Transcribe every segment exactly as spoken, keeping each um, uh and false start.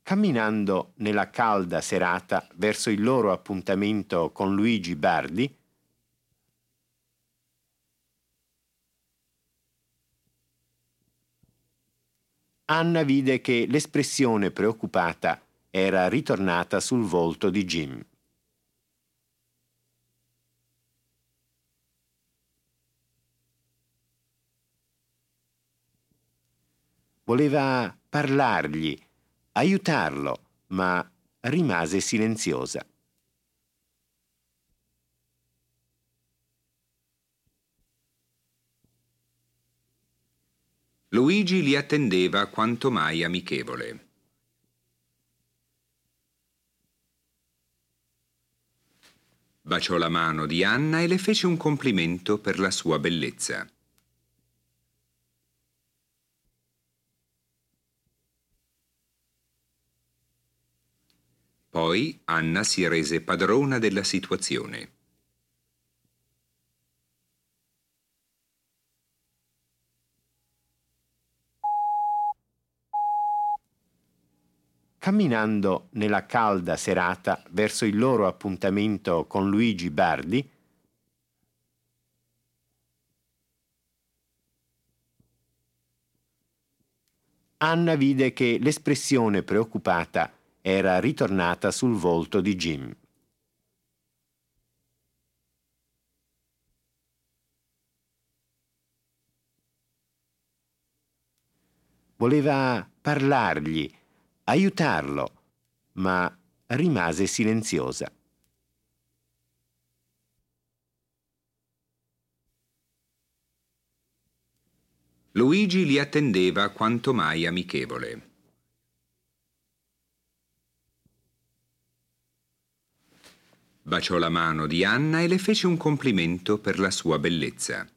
Camminando nella calda serata verso il loro appuntamento con Luigi Bardi, Anna vide che l'espressione preoccupata era ritornata sul volto di Jim. Voleva parlargli, aiutarlo, ma rimase silenziosa. Luigi li attendeva quanto mai amichevole. Baciò la mano di Anna e le fece un complimento per la sua bellezza. Poi Anna si rese padrona della situazione. Camminando nella calda serata verso il loro appuntamento con Luigi Bardi, Anna vide che l'espressione preoccupata era ritornata sul volto di Jim. Voleva parlargli, aiutarlo, ma rimase silenziosa. Luigi li attendeva quanto mai amichevole. Baciò la mano di Anna e le fece un complimento per la sua bellezza.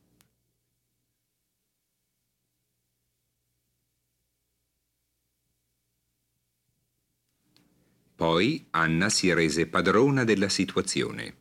Poi Anna si rese padrona della situazione.